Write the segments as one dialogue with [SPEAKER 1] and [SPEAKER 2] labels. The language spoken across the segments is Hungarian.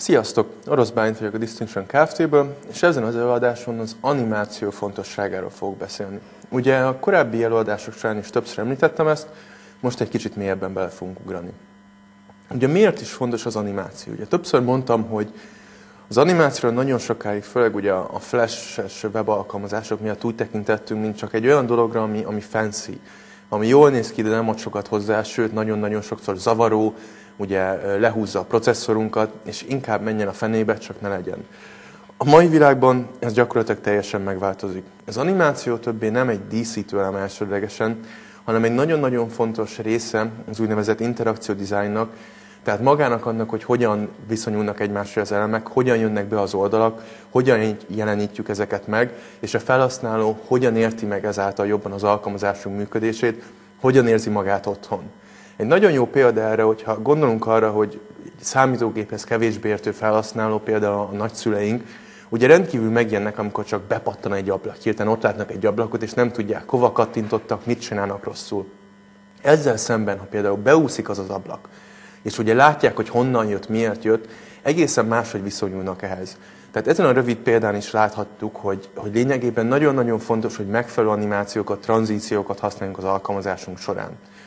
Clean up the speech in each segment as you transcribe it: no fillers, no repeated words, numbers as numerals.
[SPEAKER 1] Sziasztok! Orosz Bálint vagyok a Distinction Kft-ből, és ezen az előadáson az animáció fontosságáról fogok beszélni. Ugye a korábbi előadások során is többször említettem ezt, most egy kicsit mélyebben bele fogunk ugrani. Ugye miért is fontos az animáció? Ugye többször mondtam, hogy az animációra nagyon sokáig, főleg ugye a flash-es webalkalmazások miatt úgy tekintettünk, mint csak egy olyan dologra, ami fancy, ami jól néz ki, de nem ad sokat hozzá, sőt nagyon-nagyon sokszor zavaró, ugye lehúzza a processzorunkat, és inkább menjen a fenébe, csak ne legyen. A mai világban ez gyakorlatilag teljesen megváltozik. Az animáció többé nem egy díszítő elem elsődlegesen, hanem egy nagyon-nagyon fontos része az úgynevezett interakció dizájnnak, tehát magának annak, hogy hogyan viszonyulnak egymásra az elemek, hogyan jönnek be az oldalak, hogyan jelenítjük ezeket meg, és a felhasználó hogyan érti meg ezáltal jobban az alkalmazásunk működését, hogyan érzi magát otthon. Egy nagyon jó példa erre, hogyha gondolunk arra, hogy egy számítógéphez kevésbé értő felhasználó, például a nagyszüleink, ugye rendkívül megijednek, amikor csak bepattan egy ablak. Hirtelen ott látnak egy ablakot, és nem tudják, hova kattintottak, mit csinálnak rosszul. Ezzel szemben, ha például beúszik az ablak, és ugye látják, hogy honnan jött, miért jött, egészen máshogy viszonyulnak ehhez. Tehát ezen a rövid példán is láthattuk, hogy lényegében nagyon-nagyon fontos, hogy megfelelő animációkat, tranzíciókat használjunk az alkalmazásunk során.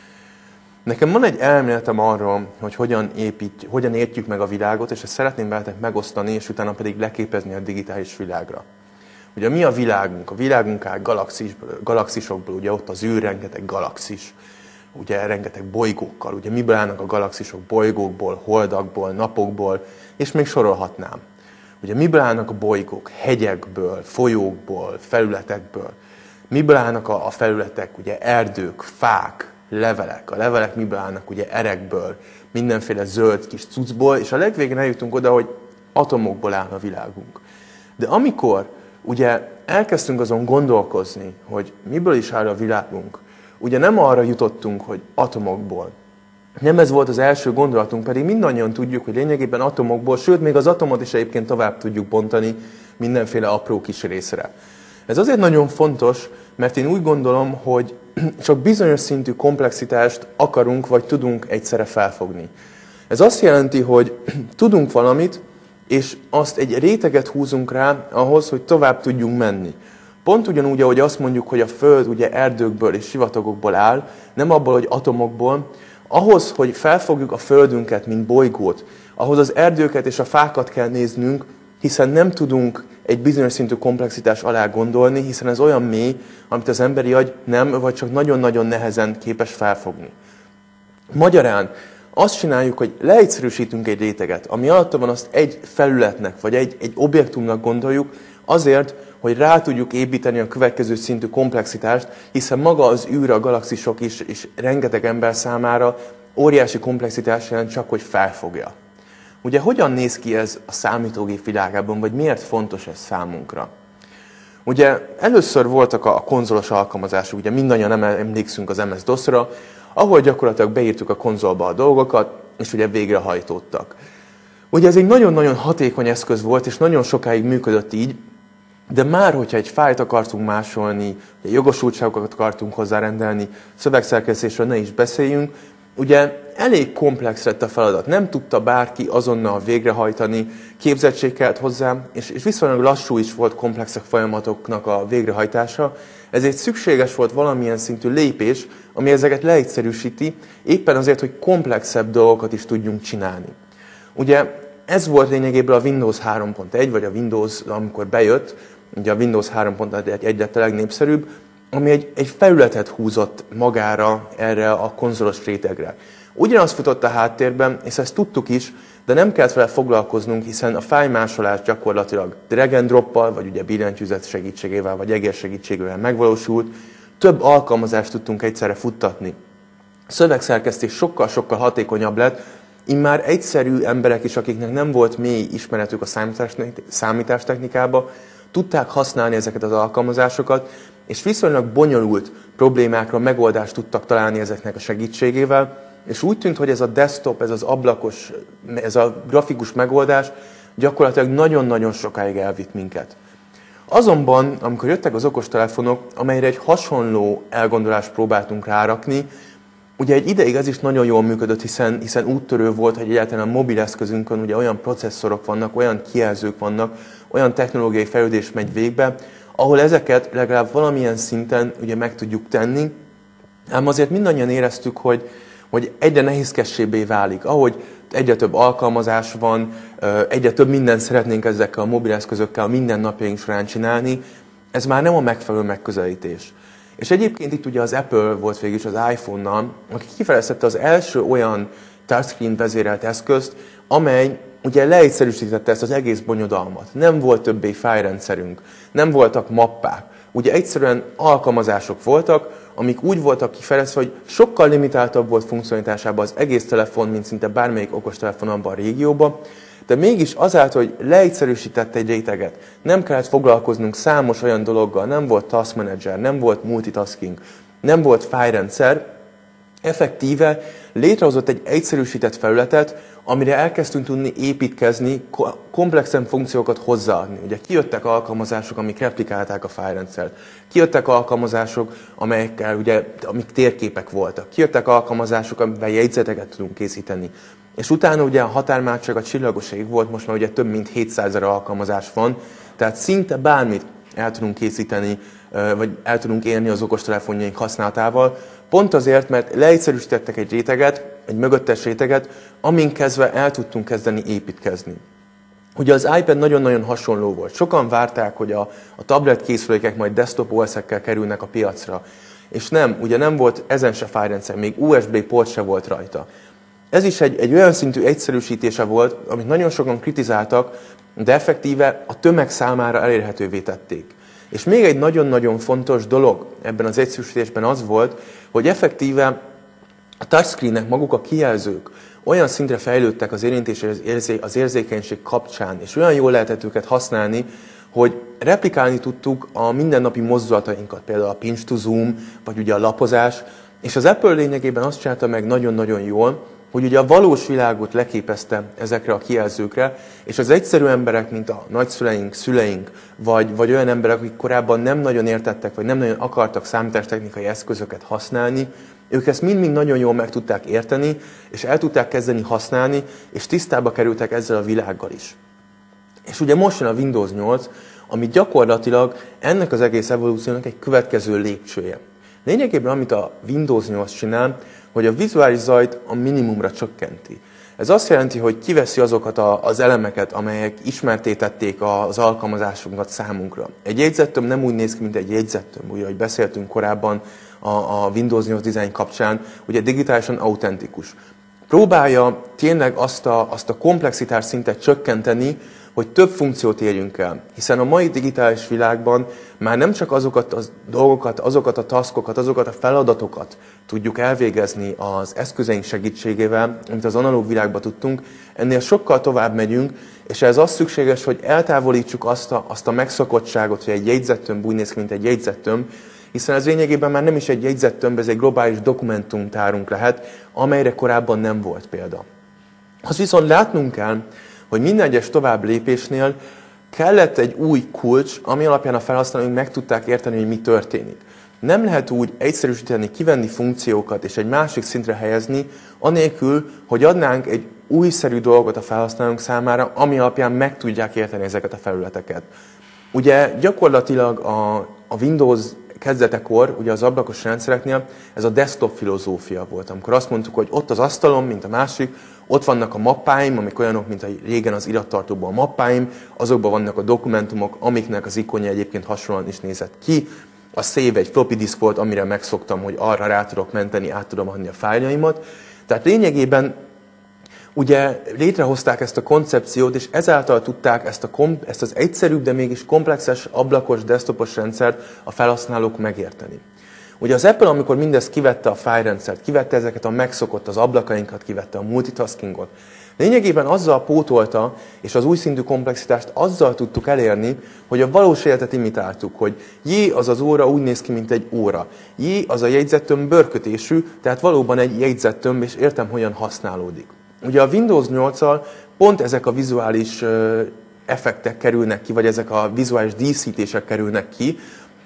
[SPEAKER 1] Nekem van egy elméletem arról, hogy hogyan értjük meg a világot, és ezt szeretném veletek megosztani, és utána pedig leképezni a digitális világra. Ugye mi a világunk? A világunk áll galaxisokból, ugye ott az űr, rengeteg galaxis, ugye rengeteg bolygókkal. Ugye miből állnak a galaxisok? Bolygókból, holdakból, napokból, és még sorolhatnám. Ugye miből állnak a bolygók? Hegyekből, folyókból, felületekből. Miből állnak a felületek? Ugye erdők, fák, levelek. A levelek miből állnak? Ugye erekből, mindenféle zöld kis cuccból, és a legvégén eljutunk oda, hogy atomokból áll a világunk. De amikor ugye elkezdtünk azon gondolkozni, hogy miből is áll a világunk, ugye nem arra jutottunk, hogy atomokból. Nem ez volt az első gondolatunk, pedig mindannyian tudjuk, hogy lényegében atomokból, sőt, még az atomot is egyébként tovább tudjuk bontani mindenféle apró kis részre. Ez azért nagyon fontos, mert én úgy gondolom, hogy csak bizonyos szintű komplexitást akarunk, vagy tudunk egyszerre felfogni. Ez azt jelenti, hogy tudunk valamit, és azt egy réteget húzunk rá ahhoz, hogy tovább tudjunk menni. Pont ugyanúgy, ahogy azt mondjuk, hogy a Föld ugye erdőkből és sivatagokból áll, nem abból, hogy atomokból, ahhoz, hogy felfogjuk a Földünket, mint bolygót, ahhoz az erdőket és a fákat kell néznünk, hiszen nem tudunk egy bizonyos szintű komplexitás alá gondolni, hiszen ez olyan mély, amit az emberi agy nem, vagy csak nagyon-nagyon nehezen képes felfogni. Magyarán azt csináljuk, hogy leegyszerűsítünk egy réteget, ami alatt van, azt egy felületnek, vagy egy objektumnak gondoljuk, azért, hogy rá tudjuk építeni a következő szintű komplexitást, hiszen maga az űr, a galaxisok is, és rengeteg ember számára óriási komplexitás jelent, csak hogy felfogja. Ugye hogyan néz ki ez a számítógép világában, vagy miért fontos ez számunkra? Ugye először voltak a konzolos alkalmazások, ugye mindannyian emlékszünk az MS-DOS-ra, ahol gyakorlatilag beírtuk a konzolba a dolgokat, és ugye végrehajtottak. Ugye ez egy nagyon-nagyon hatékony eszköz volt, és nagyon sokáig működött így, de már, hogyha egy fájlt akartunk másolni, jogosultságokat akartunk hozzárendelni, szövegszerkesztésről ne is beszéljünk, ugye elég komplex lett a feladat. Nem tudta bárki azonnal végrehajtani, képzettség kellett hozzá, és viszonylag lassú is volt komplexek folyamatoknak a végrehajtása, ezért szükséges volt valamilyen szintű lépés, ami ezeket leegyszerűsíti, éppen azért, hogy komplexebb dolgokat is tudjunk csinálni. Ugye ez volt lényegében a Windows 3.1, vagy a Windows, amikor bejött, ugye a Windows 3.1 lett a legnépszerűbb, ami egy felületet húzott magára erre a konzolos rétegre. Ugyanaz futott a háttérben, és ezt tudtuk is, de nem kellett vele foglalkoznunk, hiszen a fájlmásolás gyakorlatilag drag and droppal, vagy ugye billentyűzet segítségével, vagy egér segítségével megvalósult. Több alkalmazást tudtunk egyszerre futtatni. A szövegszerkesztés sokkal-sokkal hatékonyabb lett, immár egyszerű emberek is, akiknek nem volt mély ismeretük a számítástechnikába, tudták használni ezeket az alkalmazásokat, és viszonylag bonyolult problémákra megoldást tudtak találni ezeknek a segítségével, és úgy tűnt, hogy ez a desktop, ez az ablakos, ez a grafikus megoldás gyakorlatilag nagyon-nagyon sokáig elvitt minket. Azonban, amikor jöttek az okostelefonok, amelyre egy hasonló elgondolást próbáltunk rárakni, Ugye egy ideig ez is nagyon jól működött, hiszen úttörő volt, hogy egyáltalán a mobileszközünkön ugye olyan processzorok vannak, olyan kijelzők vannak, olyan technológiai fejlődés megy végbe, ahol ezeket legalább valamilyen szinten ugye meg tudjuk tenni, ám azért mindannyian éreztük, hogy egyre nehézkessébbé válik. Ahogy egyre több alkalmazás van, egyre több mindent szeretnénk ezekkel a mobileszközökkel minden napjaink során csinálni, ez már nem a megfelelő megközelítés. És egyébként itt ugye az Apple volt végül is az iPhone-nal, aki kifejlesztette az első olyan touchscreen vezérelt eszközt, amely ugye leegyszerűsítette ezt az egész bonyodalmat. Nem volt többé fájlrendszerünk, nem voltak mappák. Ugye egyszerűen alkalmazások voltak, amik úgy voltak kifejlesztve, hogy sokkal limitáltabb volt funkcionalitásában az egész telefon, mint szinte bármelyik okostelefon abban a régióban, de mégis azáltal, hogy leegyszerűsített egy réteget, nem kellett foglalkoznunk számos olyan dologgal, nem volt task manager, nem volt multitasking, nem volt fájlrendszer, effektíve létrehozott egy egyszerűsített felületet, amire elkezdtünk tudni építkezni, komplexen funkciókat hozzáadni. Ugye kijöttek alkalmazások, amik replikálták a fájlrendszert. Kijöttek alkalmazások, amik térképek voltak. Kijöttek alkalmazások, amivel jegyzeteket tudunk készíteni. És utána ugye a határ már csak a csillagos ég volt, most már ugye több mint 700 000 alkalmazás van, tehát szinte bármit el tudunk készíteni, vagy el tudunk érni az okostelefonjaink használatával, pont azért, mert leegyszerűsítettek egy réteget, egy mögöttes réteget, amin kezdve el tudtunk kezdeni építkezni. Ugye az iPad nagyon-nagyon hasonló volt. Sokan várták, hogy a tablet készülékek majd desktop OS-ekkel kerülnek a piacra. És nem, ugye nem volt ezen se fájlrendszer, még USB port se volt rajta. Ez is egy olyan szintű egyszerűsítése volt, amit nagyon sokan kritizáltak, de effektíve a tömeg számára elérhetővé tették. És még egy nagyon-nagyon fontos dolog ebben az egyszerűsítésben az volt, hogy effektíve a touchscreenek, maguk a kijelzők olyan szintre fejlődtek az érintés és az érzékenység kapcsán, és olyan jól lehetett őket használni, hogy replikálni tudtuk a mindennapi mozdulatainkat, például a pinch to zoom, vagy ugye a lapozás, és az Apple lényegében azt csinálta meg nagyon-nagyon jól, hogy ugye a valós világot leképezte ezekre a kijelzőkre, és az egyszerű emberek, mint a nagyszüleink, szüleink, vagy olyan emberek, akik korábban nem nagyon értettek, vagy nem nagyon akartak számítástechnikai eszközöket használni, ők ezt mind-mind nagyon jól meg tudták érteni, és el tudták kezdeni használni, és tisztába kerültek ezzel a világgal is. És ugye most jön a Windows 8, ami gyakorlatilag ennek az egész evolúciónak egy következő lépcsője. Lényegében amit a Windows 8 csinál, hogy a vizuális zajt a minimumra csökkenti. Ez azt jelenti, hogy kiveszi azokat az elemeket, amelyek ismertétették az alkalmazásunkat számunkra. Egy jegyzettömb nem úgy néz ki, mint egy jegyzettömb, ugye, ahogy beszéltünk korábban a Windows 8 design kapcsán, ugye digitálisan autentikus. Próbálja tényleg azt a komplexitás szintet csökkenteni, hogy több funkciót érjünk el. Hiszen a mai digitális világban már nem csak azokat a dolgokat, azokat a taskokat, azokat a feladatokat tudjuk elvégezni az eszközeink segítségével, amit az analóg világban tudtunk, ennél sokkal tovább megyünk, és ez az szükséges, hogy eltávolítsuk azt a megszokottságot, hogy egy jegyzettömb úgy néz ki, mint egy jegyzettömb, hiszen ez lényegében már nem is egy jegyzettömb, ez egy globális dokumentumtárunk lehet, amelyre korábban nem volt példa. Azt viszont látnunk kell, hogy minden egyes tovább lépésnél kellett egy új kulcs, ami alapján a felhasználóink meg tudták érteni, hogy mi történik. Nem lehet úgy egyszerűsíteni, kivenni funkciókat és egy másik szintre helyezni, anélkül, hogy adnánk egy újszerű dolgot a felhasználóink számára, ami alapján meg tudják érteni ezeket a felületeket. Ugye gyakorlatilag a Windows kezdetekor, ugye az ablakos rendszereknél ez a desktop filozófia volt, amikor azt mondtuk, hogy ott az asztalon, mint a másik, ott vannak a mappáim, amik olyanok, mint a régen az irattartóban a mappáim, azokban vannak a dokumentumok, amiknek az ikonja egyébként hasonlóan is nézett ki. A save egy floppy disk volt, amire megszoktam, hogy arra rá tudok menteni, át tudom adni a fájljaimat. Tehát lényegében ugye létrehozták ezt a koncepciót, és ezáltal tudták ezt az egyszerűbb, de mégis komplexes, ablakos, desktopos rendszert a felhasználók megérteni. Ugye az Apple, amikor mindezt kivette a fájlrendszert, kivette ezeket a megszokott, az ablakainkat, kivette a multitaskingot, lényegében azzal pótolta, és az új szintű komplexitást azzal tudtuk elérni, hogy a valós életet imitáltuk, hogy jé, az az óra úgy néz ki, mint egy óra. Jé, az a jegyzettömb bőrkötésű, tehát valóban egy jegyzettömb, és értem, hogyan használódik. Ugye a Windows 8-al pont ezek a vizuális effektek kerülnek ki, vagy ezek a vizuális díszítések kerülnek ki,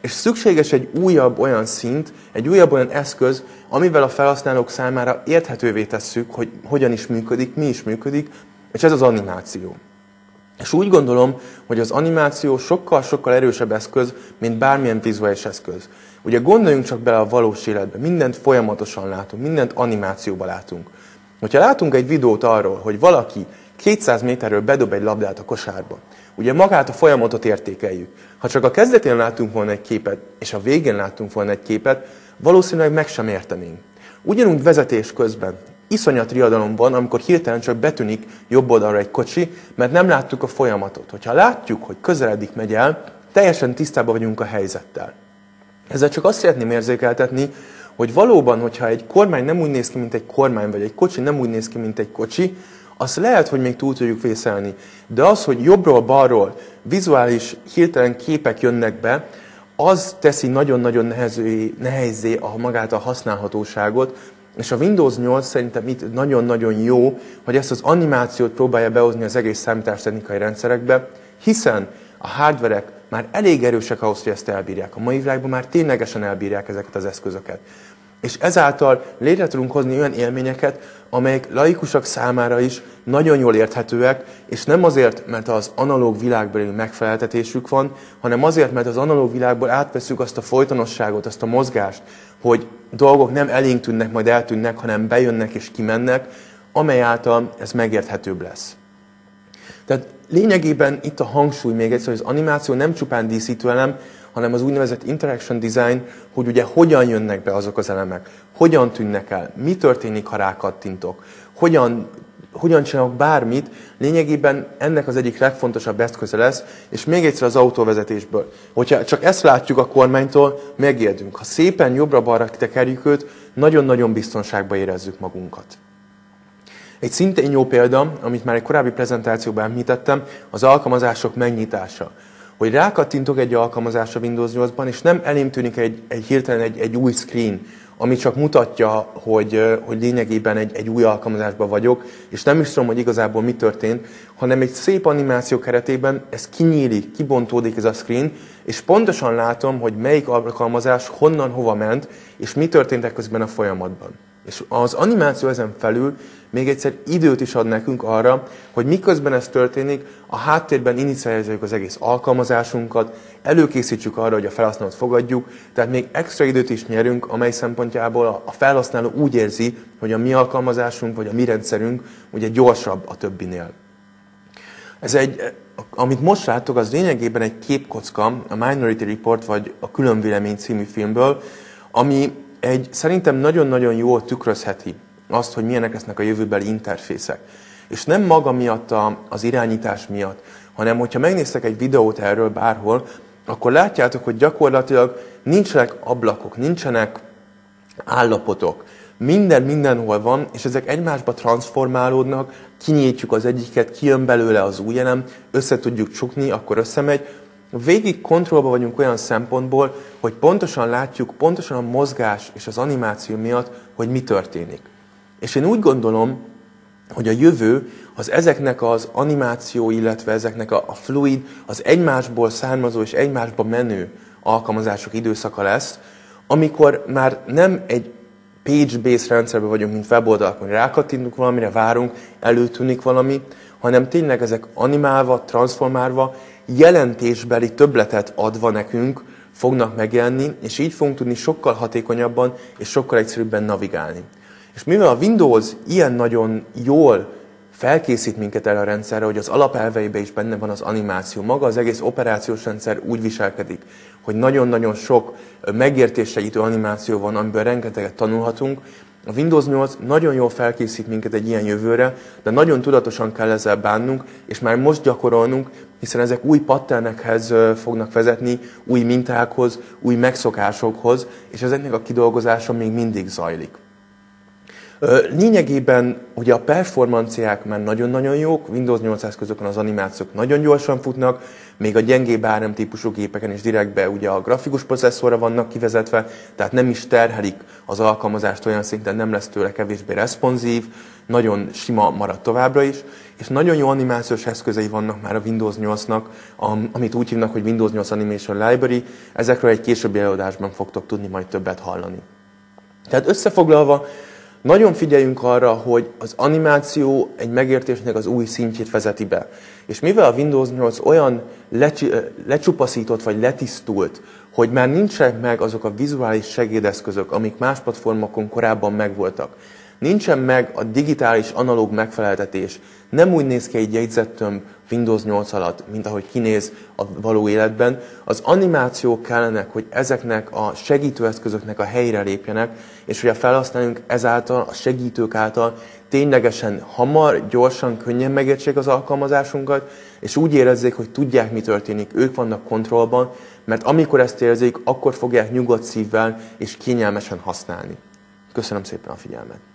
[SPEAKER 1] És szükséges egy újabb olyan szint, egy újabb olyan eszköz, amivel a felhasználók számára érthetővé tesszük, hogy hogyan is működik, mi is működik, és ez az animáció. És úgy gondolom, hogy az animáció sokkal-sokkal erősebb eszköz, mint bármilyen vizuális eszköz. Ugye gondoljunk csak bele a valós életbe, mindent folyamatosan látunk, mindent animációban látunk. Hogyha látunk egy videót arról, hogy valaki 200 méterről bedob egy labdát a kosárba, ugye magát a folyamatot értékeljük. Ha csak a kezdetén látunk volna egy képet, és a végén látunk volna egy képet, valószínűleg meg sem értenénk. Ugyanúgy vezetés közben. Iszonyat riadalom van, amikor hirtelen csak betűnik jobb oldalra egy kocsi, mert nem láttuk a folyamatot. Hogyha látjuk, hogy közeledik, megy el, teljesen tisztában vagyunk a helyzettel. Ezzel csak azt szeretném érzékeltetni, hogy valóban, hogyha egy kormány nem úgy néz ki, mint egy kormány, vagy egy kocsi nem úgy néz ki, mint egy kocsi, azt lehet, hogy még túl tudjuk vészelni. De az, hogy jobbról-balról vizuális, hirtelen képek jönnek be, az teszi nagyon-nagyon nehezzé magát a használhatóságot, és a Windows 8 szerintem itt nagyon-nagyon jó, hogy ezt az animációt próbálja behozni az egész számítástechnikai rendszerekbe, hiszen a hardverek már elég erősek ahhoz, hogy ezt elbírják. A mai világban már ténylegesen elbírják ezeket az eszközöket. És ezáltal létre tudunk hozni olyan élményeket, amelyek laikusok számára is nagyon jól érthetőek, és nem azért, mert az analóg világbeli megfeleltetésük van, hanem azért, mert az analóg világból átveszünk azt a folytonosságot, azt a mozgást, hogy dolgok nem elénk tűnnek, majd eltűnnek, hanem bejönnek és kimennek, amely által ez megérthetőbb lesz. Tehát lényegében itt a hangsúly még egyszer, hogy az animáció nem csupán díszítő elem, hanem az úgynevezett interaction design, hogy ugye hogyan jönnek be azok az elemek, hogyan tűnnek el, mi történik, ha rákattintok, hogyan csinálok bármit, lényegében ennek az egyik legfontosabb eszköze lesz, és még egyszer az autóvezetésből. Hogyha csak ezt látjuk a kormánytól, megérdünk. Ha szépen jobbra-balra tekerjük őt, nagyon-nagyon biztonságban érezzük magunkat. Egy szintén jó példa, amit már egy korábbi prezentációban említettem, az alkalmazások megnyitása. Hogy rákattintok egy alkalmazásra Windows 8-ban, és nem elém tűnik hirtelen egy új screen, ami csak mutatja, hogy lényegében egy új alkalmazásban vagyok, és nem is tudom, hogy igazából mi történt, hanem egy szép animáció keretében ez kinyílik, kibontódik ez a screen, és pontosan látom, hogy melyik alkalmazás honnan hova ment, és mi történt közben a folyamatban. És az animáció ezen felül még egyszer időt is ad nekünk arra, hogy miközben ez történik, a háttérben inicializáljuk az egész alkalmazásunkat, előkészítsük arra, hogy a felhasználót fogadjuk, tehát még extra időt is nyerünk, amely szempontjából a felhasználó úgy érzi, hogy a mi alkalmazásunk vagy a mi rendszerünk ugye gyorsabb a többinél. Amit most láttok, az lényegében egy képkocka, a Minority Report vagy a Különvélemény című filmből, ami szerintem nagyon-nagyon jól tükrözheti azt, hogy milyenek lesznek a jövőbeli interfészek. És nem maga miatt az irányítás miatt, hanem hogyha megnéztek egy videót erről bárhol, akkor látjátok, hogy gyakorlatilag nincsenek ablakok, nincsenek állapotok. Mindenhol van, és ezek egymásba transformálódnak, kinyitjuk az egyiket, kijön belőle az új elem, össze tudjuk csukni, akkor összemegy. Végig kontrollban vagyunk olyan szempontból, hogy pontosan látjuk, pontosan a mozgás és az animáció miatt, hogy mi történik. És én úgy gondolom, hogy a jövő az ezeknek az animáció, illetve ezeknek a fluid, az egymásból származó és egymásba menő alkalmazások időszaka lesz, amikor már nem egy page-based rendszerben vagyunk, mint weboldalakon, rákattintunk valamire, várunk, előtűnik valami, hanem tényleg ezek animálva, transformálva, jelentésbeli többletet adva nekünk fognak megjelenni, és így fogunk tudni sokkal hatékonyabban és sokkal egyszerűbben navigálni. És mivel a Windows ilyen nagyon jól felkészít minket erre a rendszerre, hogy az alapelveiben is benne van az animáció, maga az egész operációs rendszer úgy viselkedik, hogy nagyon-nagyon sok megértéssegítő animáció van, amiből rengeteget tanulhatunk. A Windows 8 nagyon jól felkészít minket egy ilyen jövőre, de nagyon tudatosan kell ezzel bánnunk, és már most gyakorolnunk, hiszen ezek új patternekhez fognak vezetni, új mintákhoz, új megszokásokhoz, és ezeknek a kidolgozása még mindig zajlik. Lényegében ugye a performanciák már nagyon-nagyon jók, Windows 8 eszközökön az animációk nagyon gyorsan futnak, még a gyengébb ARM típusú gépeken is direktbe ugye a grafikus processzorra vannak kivezetve, tehát nem is terhelik az alkalmazást olyan szinten, nem lesz tőle kevésbé responsív, nagyon sima marad továbbra is, és nagyon jó animációs eszközei vannak már a Windows 8-nak, amit úgy hívnak, hogy Windows 8 Animation Library, ezekről egy későbbi előadásban fogtok tudni majd többet hallani. Tehát összefoglalva, nagyon figyeljünk arra, hogy az animáció egy megértésnek az új szintjét vezeti be. És mivel a Windows 8 olyan lecsupaszított vagy letisztult, hogy már nincsenek meg azok a vizuális segédeszközök, amik más platformokon korábban megvoltak. Nincsen meg a digitális analóg megfeleltetés. Nem úgy néz ki egy jegyzettömb Windows 8 alatt, mint ahogy kinéz a való életben. Az animációk kellenek, hogy ezeknek a segítőeszközöknek a helyre lépjenek, és hogy a felhasználóink ezáltal, a segítők által ténylegesen hamar, gyorsan, könnyen megértsék az alkalmazásunkat, és úgy érezzék, hogy tudják, mi történik, ők vannak kontrollban, mert amikor ezt érzik, akkor fogják nyugodt szívvel és kényelmesen használni. Köszönöm szépen a figyelmet!